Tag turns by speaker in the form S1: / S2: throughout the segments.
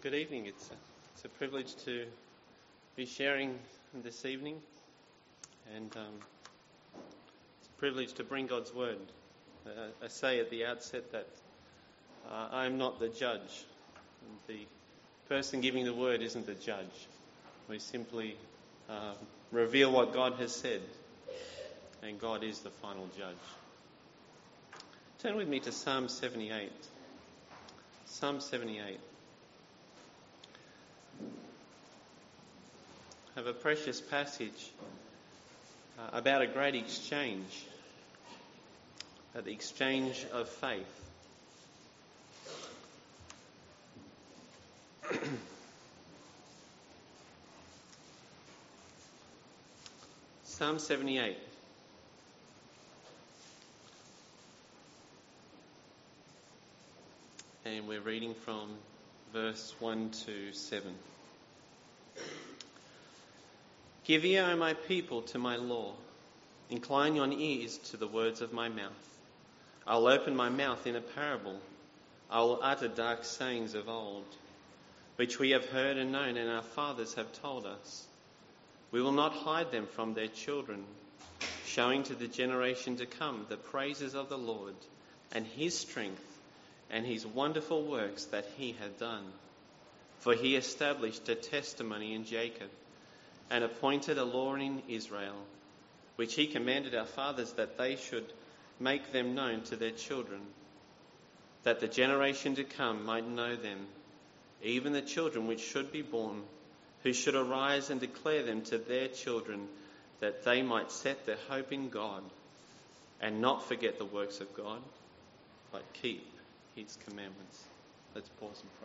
S1: Good evening. It's a privilege to be sharing this evening, and it's a privilege to bring God's word. I say at the outset that I am not the judge. The person giving the word isn't the judge. We simply reveal what God has said, and God is the final judge. Turn with me to Psalm 78. Psalm 78. I have a precious passage about a great exchange, the exchange of faith. Psalm 78. And we're reading from verse 1 to 7. Give ear, O my people, to my law. Incline your ears to the words of my mouth. I will open my mouth in a parable. I will utter dark sayings of old, which we have heard and known, and our fathers have told us. We will not hide them from their children, showing to the generation to come the praises of the Lord and his strength and his wonderful works that he had done. For he established a testimony in Jacob and appointed a law in Israel, which he commanded our fathers that they should make them known to their children, that the generation to come might know them, even the children which should be born, who should arise and declare them to their children, that they might set their hope in God and not forget the works of God, but keep his commandments. Let's pause and pray.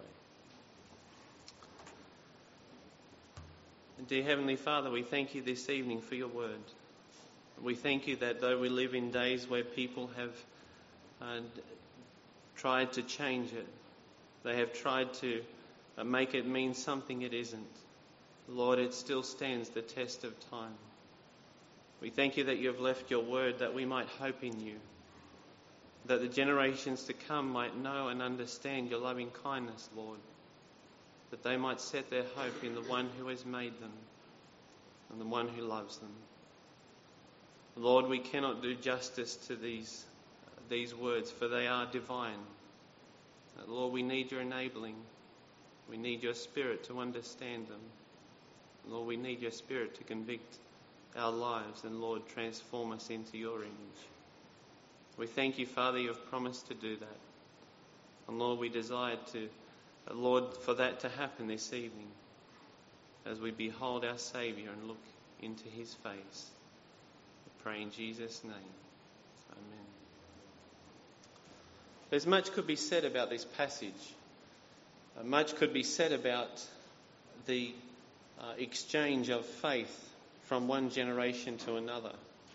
S1: Dear Heavenly Father, we thank you this evening for your word. We thank you that though we live in days where people have tried to change it, they have tried to make it mean something it isn't, Lord, it still stands the test of time. We thank you that you have left your word that we might hope in you, that the generations to come might know and understand your loving kindness, Lord, that they might set their hope in the one who has made them and the one who loves them. Lord, we cannot do justice to these words, for they are divine. Lord, we need your enabling. We need your Spirit to understand them. Lord, we need your Spirit to convict our lives and, Lord, transform us into your image. We thank you, Father, you have promised to do that. And Lord, we desire to, Lord, for that to happen this evening as we behold our Saviour and look into his face. We pray in Jesus' name. Amen. There's much could be said about this passage. Much could be said about the exchange of faith from one generation to another.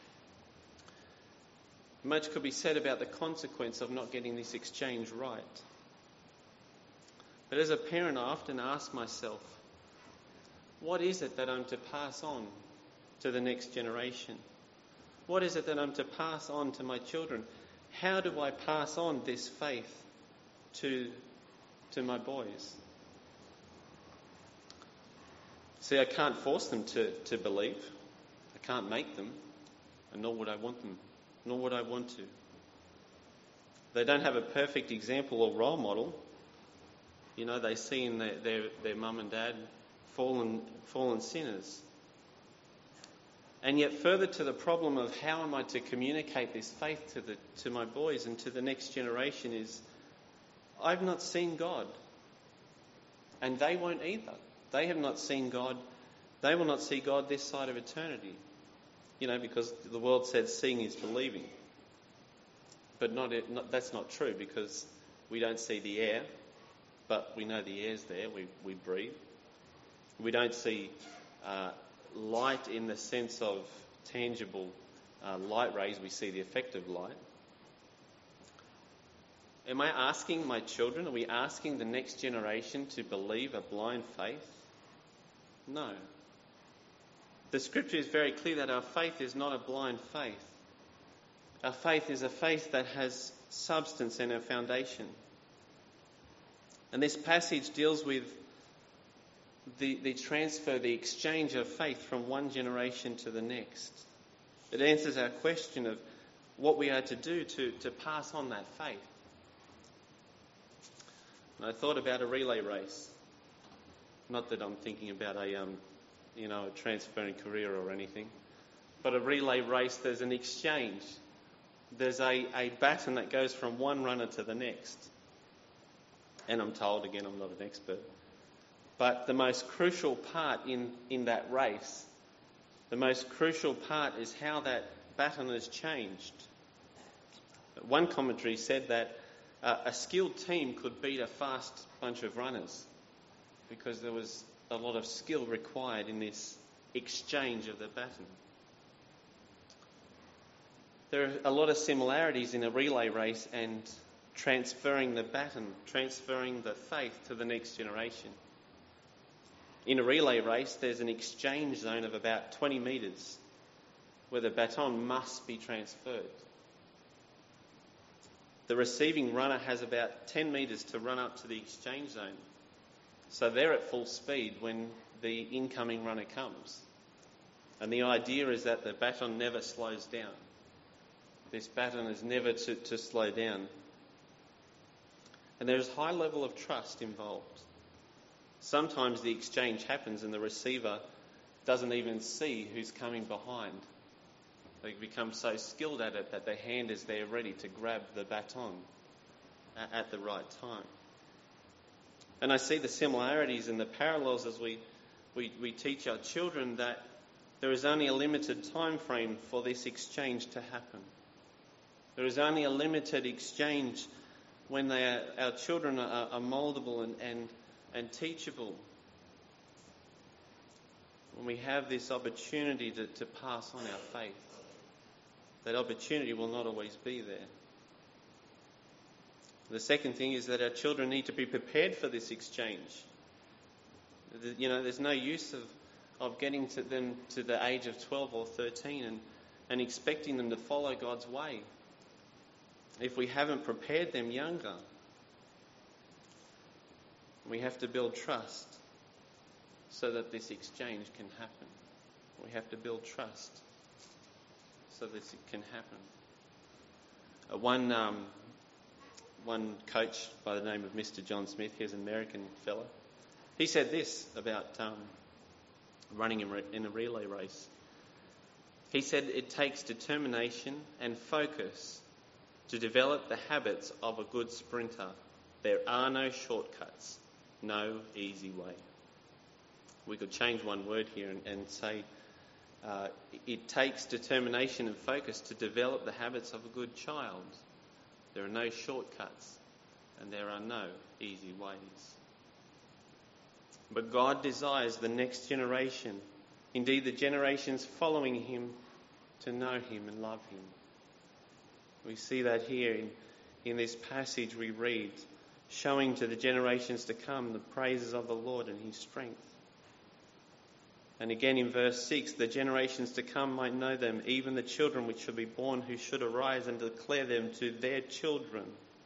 S1: Much could be said about the consequence of not getting this exchange right. But as a parent, I often ask myself, what is it that I'm to pass on to the next generation? What is it that I'm to pass on to my children? How do I pass on this faith to my boys? See, I can't force them to believe. I can't make them, and nor would I want them, nor would I want to. They don't have a perfect example or role model. You know, they see in their mum and dad fallen sinners. And yet further to the problem of how am I to communicate this faith to my boys and to the next generation is, I've not seen God. And they won't either. They have not seen God. They will not see God this side of eternity. You know, because the world says seeing is believing. But that's not true, because we don't see the air, but we know the air's there. We breathe. We don't see light in the sense of tangible light rays. We see the effect of light. Am I asking my children, are we asking the next generation to believe a blind faith? No. The scripture is very clear that our faith is not a blind faith. Our faith is a faith that has substance in our foundation. And this passage deals with the transfer, the exchange of faith from one generation to the next. It answers our question of what we are to do to pass on that faith. And I thought about a relay race. Not that I'm thinking about a transferring career or anything. But a relay race, there's an exchange. There's a baton that goes from one runner to the next. And I'm told, again, I'm not an expert, but the most crucial part in that race, the most crucial part is how that baton is changed. One commentary said that a skilled team could beat a fast bunch of runners because there was a lot of skill required in this exchange of the baton. There are a lot of similarities in a relay race and transferring the baton, transferring the faith to the next generation. In a relay race, there's an exchange zone of about 20 metres where the baton must be transferred. The receiving runner has about 10 metres to run up to the exchange zone. So they're at full speed when the incoming runner comes. And the idea is that the baton never slows down. This baton is never to slow down. And there's a high level of trust involved. Sometimes the exchange happens and the receiver doesn't even see who's coming behind. They become so skilled at it that their hand is there ready to grab the baton at the right time. And I see the similarities and the parallels as we teach our children that there is only a limited time frame for this exchange to happen. There is only a limited exchange when our children are mouldable and teachable. When we have this opportunity to pass on our faith, that opportunity will not always be there. The second thing is that our children need to be prepared for this exchange. There's no use of getting to them to the age of 12 or 13 and expecting them to follow God's way if we haven't prepared them younger. We have to build trust so that this exchange can happen. We have to build trust so that it can happen. One coach by the name of Mr. John Smith, he's an American fella, he said this about running in a relay race. He said it takes determination and focus to develop the habits of a good sprinter. There are no shortcuts, no easy way. We could change one word here and say it takes determination and focus to develop the habits of a good child. There are no shortcuts and there are no easy ways. But God desires the next generation, indeed the generations following him, to know him and love him. We see that here in this passage we read, showing to the generations to come the praises of the Lord and his strength. And again in verse 6, the generations to come might know them, even the children which shall be born, who should arise and declare them to their children.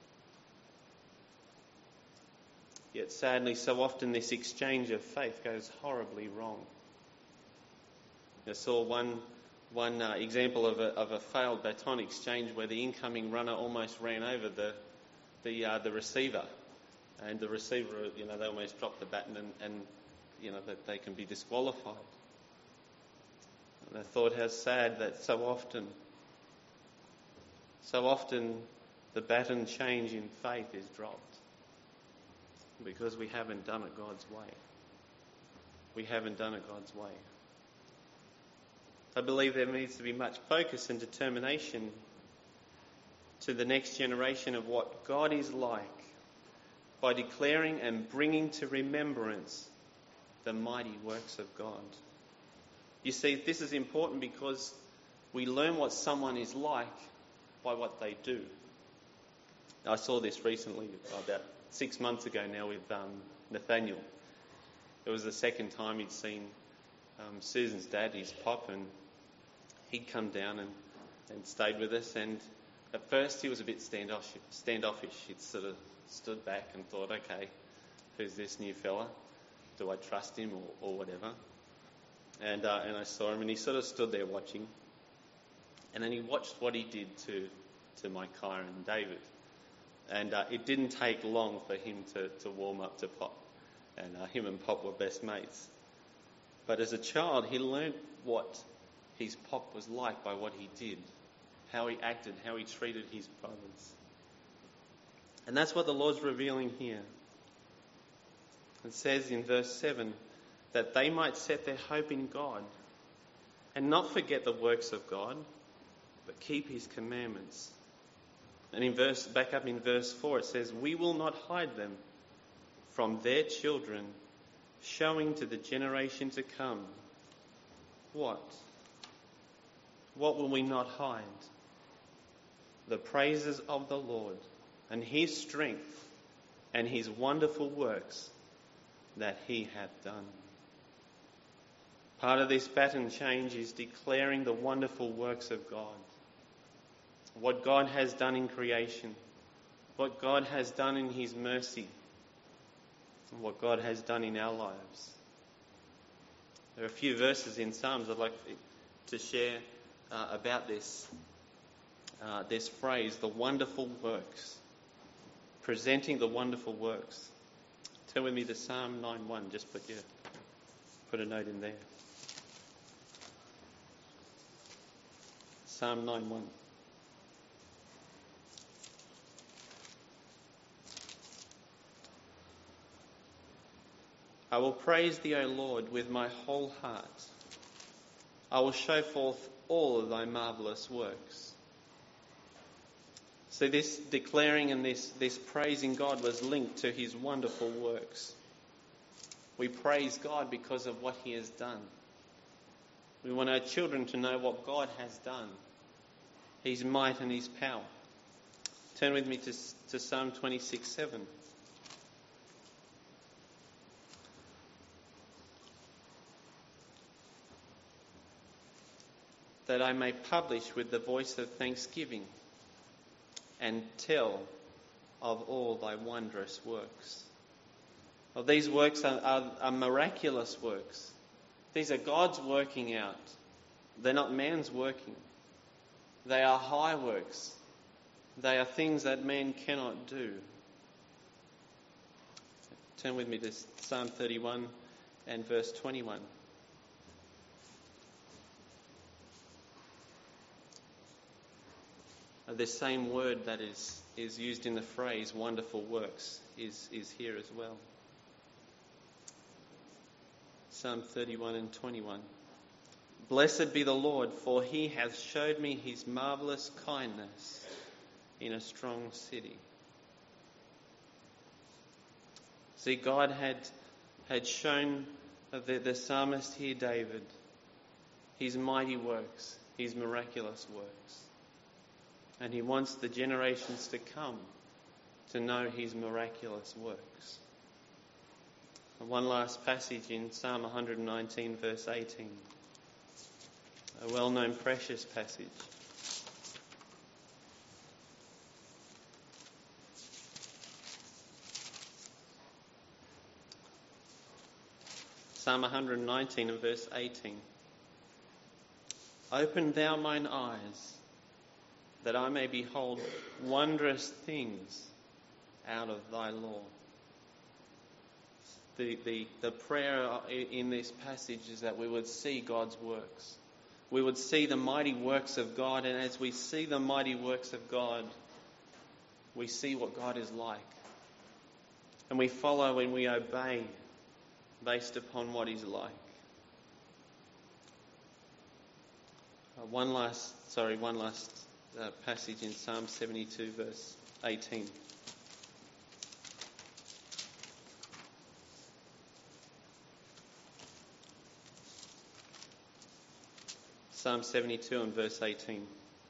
S1: Yet sadly, so often this exchange of faith goes horribly wrong. I saw one example of a failed baton exchange where the incoming runner almost ran over the receiver, and the receiver, they almost dropped the baton and that they can be disqualified. And I thought how sad that so often the baton change in faith is dropped because we haven't done it God's way. We haven't done it God's way. I believe there needs to be much focus and determination to the next generation of what God is like by declaring and bringing to remembrance the mighty works of God. You see, this is important because we learn what someone is like by what they do. I saw this recently, about 6 months ago now, with Nathaniel. It was the second time he'd seen Susan's dad, his pop, and he'd come down and stayed with us. And at first he was a bit standoffish. He'd sort of stood back and thought, okay, who's this new fella? do I trust him or whatever? And I saw him, and he sort of stood there watching. And then he watched what he did to Micaiah and David. And it didn't take long for him to warm up to Pop. And him and Pop were best mates. But as a child, he learnt what his Pop was like by what he did, how he acted, how he treated his brothers. And that's what the Lord's revealing here. It says in verse 7 that they might set their hope in God and not forget the works of God, but keep his commandments. And back up in verse 4, it says, we will not hide them from their children, showing to the generation to come. What? What will we not hide? The praises of the Lord and his strength and his wonderful works that he hath done. Part of this pattern change is declaring the wonderful works of God. What God has done in creation, what God has done in his mercy, and what God has done in our lives. There are a few verses in Psalms I'd like to share about this phrase, the wonderful works, presenting the wonderful works. Turn with me to Psalm 9:1, just put a note in there. Psalm 9:1. I will praise thee, O Lord, with my whole heart. I will show forth all of thy marvellous works. So this declaring and this praising God was linked to his wonderful works. We praise God because of what he has done. We want our children to know what God has done, his might and his power. Turn with me to Psalm 26:7. That I may publish with the voice of thanksgiving and tell of all thy wondrous works. Well, these works are miraculous works. These are God's working out. They're not man's working. They are high works. They are things that man cannot do. Turn with me to Psalm 31 and verse 21. The same word that is used in the phrase wonderful works is here as well. Psalm 31 and 21. Blessed be the Lord, for he hath showed me his marvellous kindness in a strong city. See, God had shown the psalmist here, David, his mighty works, his miraculous works. And he wants the generations to come to know his miraculous works. And one last passage in Psalm 119 verse 18. A well-known precious passage. Psalm 119 and verse 18. Open thou mine eyes, that I may behold wondrous things out of thy law. The prayer in this passage is that we would see God's works. We would see the mighty works of God, and as we see the mighty works of God, we see what God is like. And we follow and we obey based upon what he's like. One last passage in Psalm 72 verse 18. Psalm 72 and verse 18.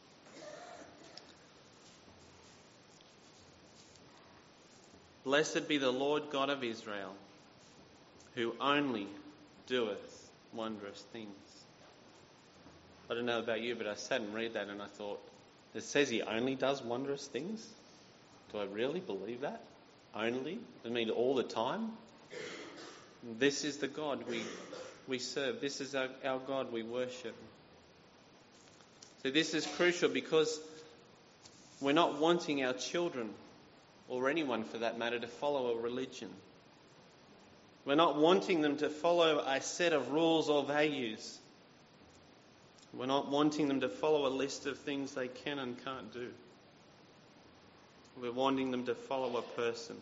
S1: Blessed be the Lord God of Israel, who only doeth wondrous things. I don't know about you, but I sat and read that and I thought, it says he only does wondrous things? Do I really believe that? Only? I mean all the time? This is the God we serve. This is our God we worship. So this is crucial because we're not wanting our children, or anyone for that matter, to follow a religion. We're not wanting them to follow a set of rules or values. We're not wanting them to follow a list of things they can and can't do. We're wanting them to follow a person.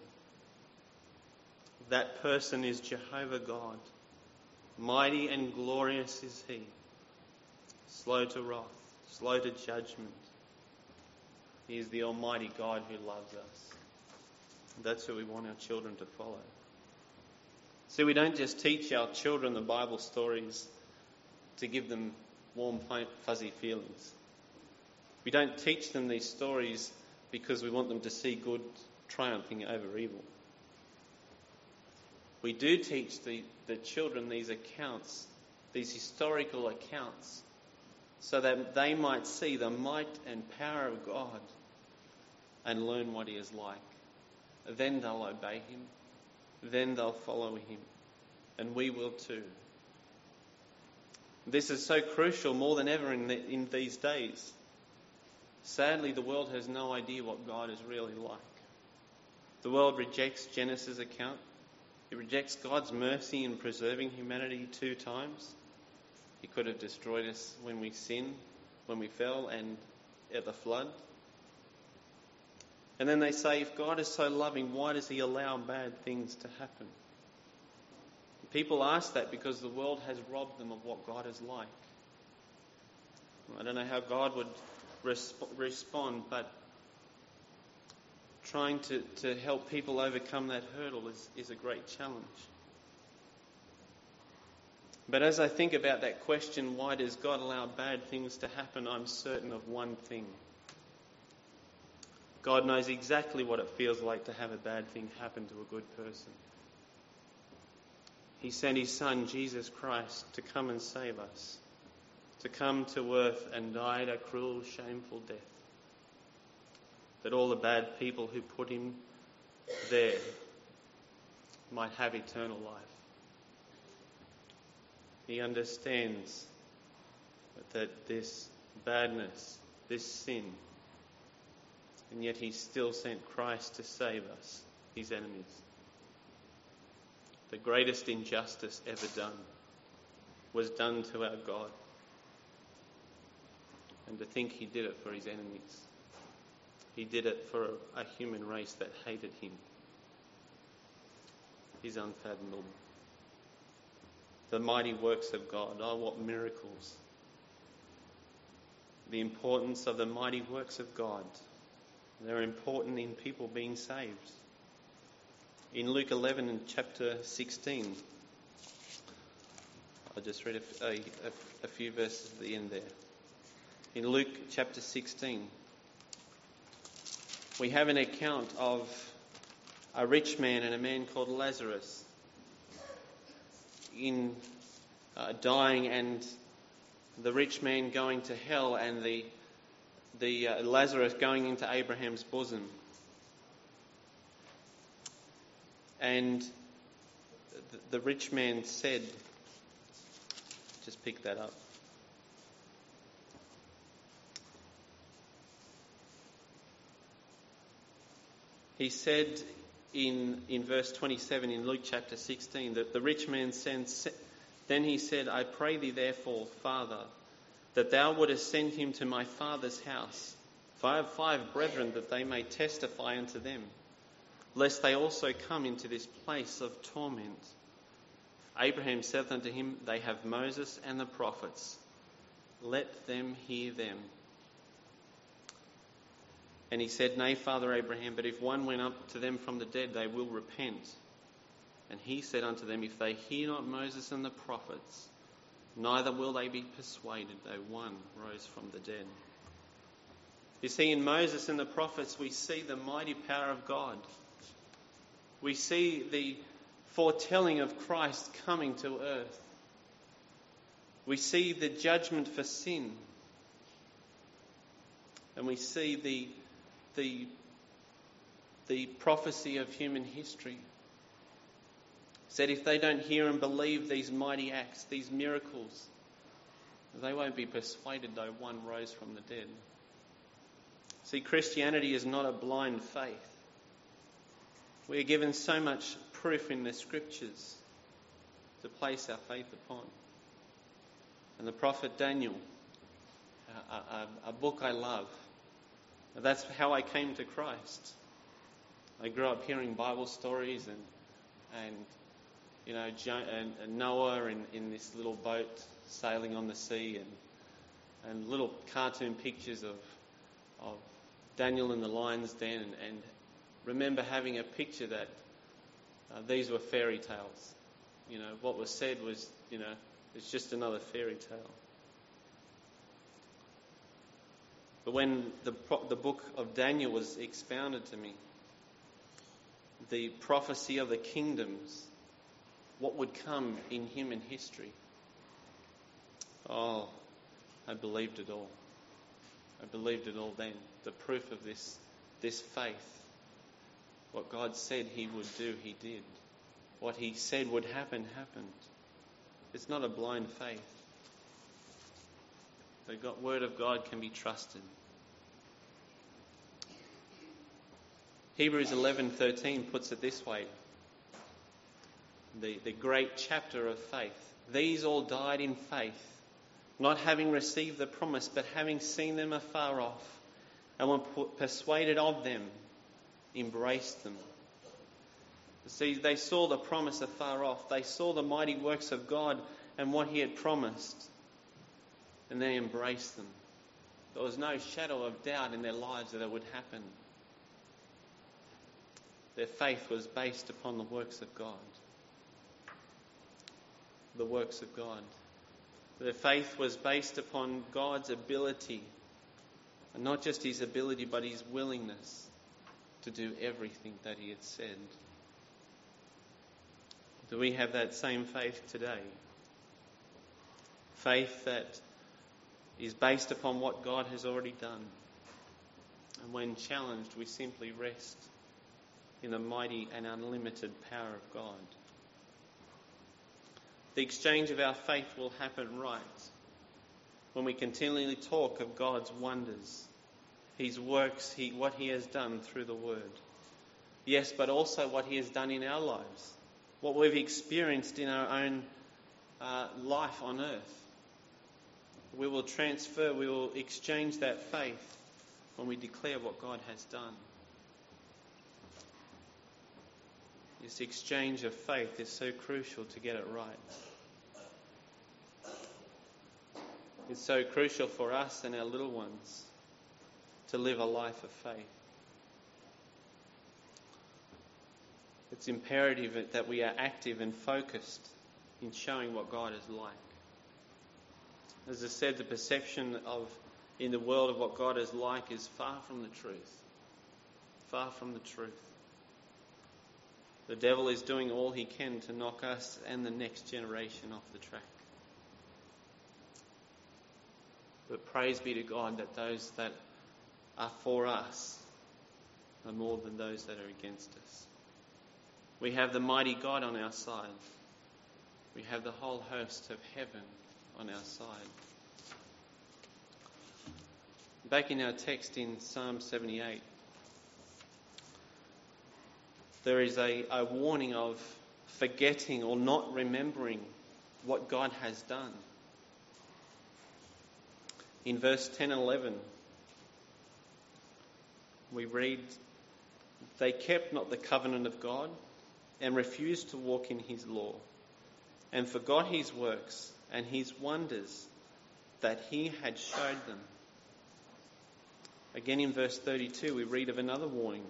S1: That person is Jehovah God. Mighty and glorious is He. Slow to wrath, slow to judgment. He is the Almighty God who loves us. That's who we want our children to follow. See, we don't just teach our children the Bible stories to give them warm, fuzzy feelings. We don't teach them these stories because we want them to see good triumphing over evil. We do teach the children these accounts, these historical accounts, so that they might see the might and power of God and learn what He is like. Then they'll obey Him. Then they'll follow Him. And we will too. This is so crucial more than ever in these days. Sadly, the world has no idea what God is really like. The world rejects Genesis' account. It rejects God's mercy in preserving humanity 2 times. He could have destroyed us when we sinned, when we fell, and at the flood. And then they say, if God is so loving, why does He allow bad things to happen? People ask that because the world has robbed them of what God is like. I don't know how God would respond, but trying to help people overcome that hurdle is a great challenge. But as I think about that question, why does God allow bad things to happen, I'm certain of one thing. God knows exactly what it feels like to have a bad thing happen to a good person. He sent His Son, Jesus Christ, to come and save us, to come to earth and die a cruel, shameful death, that all the bad people who put Him there might have eternal life. He understands that this badness, this sin, and yet He still sent Christ to save us, His enemies. The greatest injustice ever done was done to our God. And to think He did it for His enemies. He did it for a human race that hated Him. Is unfathomable. The mighty works of God. Oh, what miracles. The importance of the mighty works of God. They're important in people being saved. In Luke 11 and chapter 16, I'll just read a few verses at the end there. In Luke chapter 16, we have an account of a rich man and a man called Lazarus in dying, and the rich man going to hell, and the Lazarus going into Abraham's bosom. And the rich man said, just pick that up. He said in verse 27 in Luke chapter 16 that the rich man then he said, I pray thee therefore, Father, that thou wouldest send him to my father's house. For I have 5 brethren, that they may testify unto them, lest they also come into this place of torment. Abraham saith unto him, they have Moses and the prophets. Let them hear them. And he said, Nay, Father Abraham, but if one went up to them from the dead, they will repent. And he said unto them, if they hear not Moses and the prophets, neither will they be persuaded, though one rose from the dead. You see, in Moses and the prophets, we see the mighty power of God. We see the foretelling of Christ coming to earth. We see the judgment for sin. And we see the prophecy of human history. said if they don't hear and believe these mighty acts, these miracles, they won't be persuaded though one rose from the dead. See, Christianity is not a blind faith. We are given so much proof in the Scriptures to place our faith upon. And the prophet Daniel, a book I love, that's how I came to Christ. I grew up hearing Bible stories and Noah in this little boat sailing on the sea and little cartoon pictures of Daniel in the lion's den and remember having a picture that these were fairy tales. What was said was, it's just another fairy tale. But when the book of Daniel was expounded to me, the prophecy of the kingdoms, what would come in human history, I believed it all. I believed it all then. The proof of this faith. What God said he would do, he did. What he said would happen, happened. It's not a blind faith. The word of God can be trusted. Hebrews 11:13 puts it this way. The great chapter of faith. These all died in faith, not having received the promise, but having seen them afar off, and were persuaded of them, embraced them. See, they saw the promise afar off. They saw the mighty works of God and what he had promised, and they embraced them. There was no shadow of doubt in their lives that it would happen. Their faith was based upon the works of God. The works of God. Their faith was based upon God's ability, and not just his ability, but his willingness to do everything that he had said. Do we have that same faith today? Faith that is based upon what God has already done. And when challenged, we simply rest in the mighty and unlimited power of God. The exchange of our faith will happen right when we continually talk of God's wonders, his works, what he has done through the word. Yes, but also what he has done in our lives, what we've experienced in our own life on earth. We will exchange that faith when we declare what God has done. This exchange of faith is so crucial to get it right. It's so crucial for us and our little ones to live a life of faith. It's imperative that we are active and focused in showing what God is like. As I said, the perception in the world of what God is like is far from the truth. Far from the truth. The devil is doing all he can to knock us and the next generation off the track. But praise be to God that those that are for us are more than those that are against us. We have the mighty God on our side. We have the whole host of heaven on our side. Back in our text in Psalm 78, there is a warning of forgetting or not remembering what God has done. In verse 10 and 11, we read, "They kept not the covenant of God and refused to walk in his law, and forgot his works and his wonders that he had showed them." Again in verse 32, we read of another warning.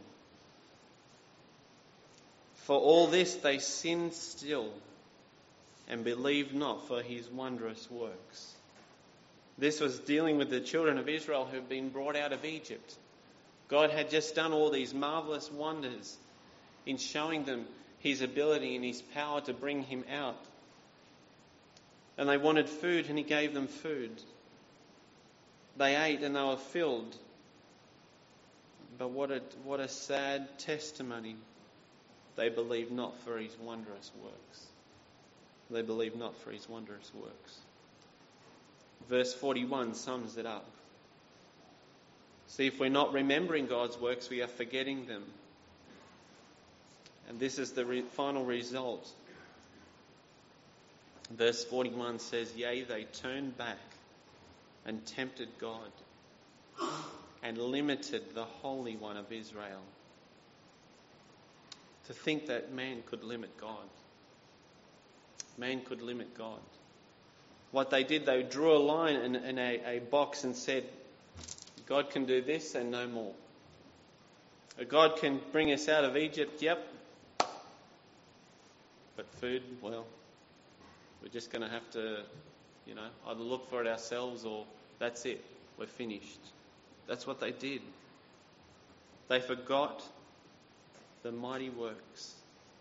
S1: "For all this they sinned still and believed not for his wondrous works." This was dealing with the children of Israel who had been brought out of Egypt. God had just done all these marvellous wonders in showing them his ability and his power to bring him out. And they wanted food, and he gave them food. They ate and they were filled. But what a sad testimony they believe not for his wondrous works. They believe not for his wondrous works. Verse 41 sums it up. See, if we're not remembering God's works, we are forgetting them. And this is the final result. Verse 41 says, yea, they turned back and tempted God and limited the Holy One of Israel. To think that man could limit God. Man could limit God. What they did, they drew a line in a box and said, God can do this and no more. God can bring us out of Egypt, yep. But food, well, we're just going to have to, either look for it ourselves or that's it. We're finished. That's what they did. They forgot the mighty works.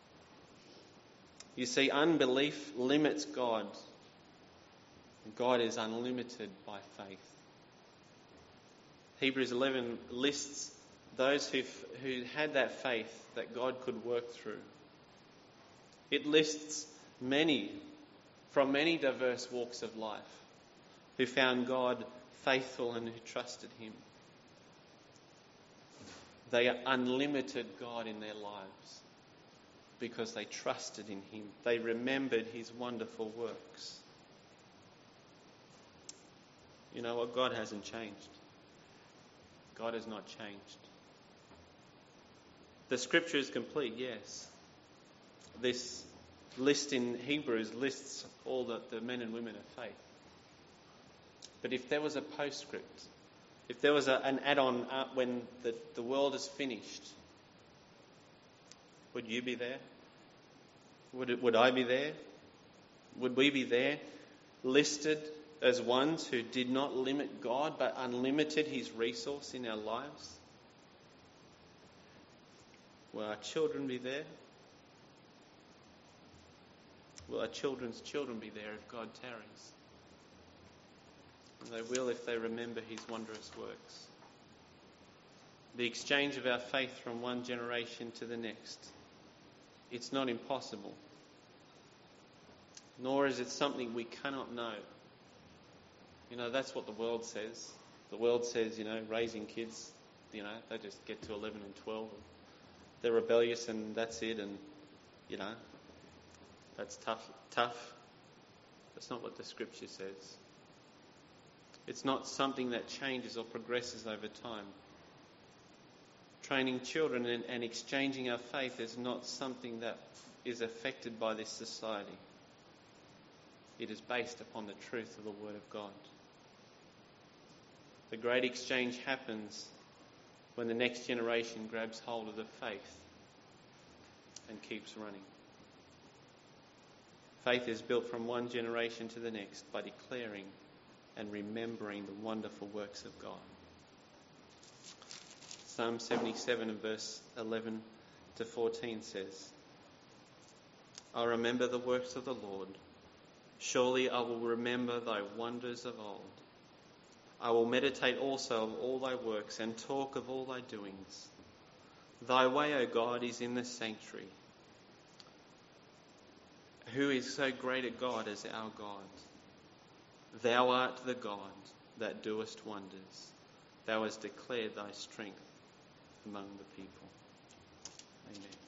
S1: You see, unbelief limits God. God is unlimited by faith. Hebrews 11 lists those who had that faith that God could work through. It lists many from many diverse walks of life who found God faithful and who trusted him. They unlimited God in their lives because they trusted in him. They remembered his wonderful works. You know what? God hasn't changed. God has not changed. The scripture is complete, yes. This list in Hebrews lists all the men and women of faith. But if there was a postscript, if there was an add-on when the world is finished, would you be there? Would I be there? Would we be there, listed as ones who did not limit God but unlimited his resource in our lives? Will our children be there? Will our children's children be there if God tarries? And they will if they remember his wondrous works. The exchange of our faith from one generation to the next. It's not impossible. Nor is it something we cannot know. That's what the world says. The world says, raising kids, they just get to 11 and 12. And they're rebellious and that's it. And, that's tough. That's not what the scripture says. It's not something that changes or progresses over time. Training children and exchanging our faith is not something that is affected by this society. It is based upon the truth of the Word of God. The great exchange happens when the next generation grabs hold of the faith and keeps running. Faith is built from one generation to the next by declaring and remembering the wonderful works of God. Psalm 77 and verse 11 to 14 says, I remember the works of the Lord. Surely I will remember thy wonders of old. I will meditate also of all thy works and talk of all thy doings. Thy way, O God, is in the sanctuary. Who is so great a God as our God? Thou art the God that doest wonders. Thou hast declared thy strength among the people. Amen.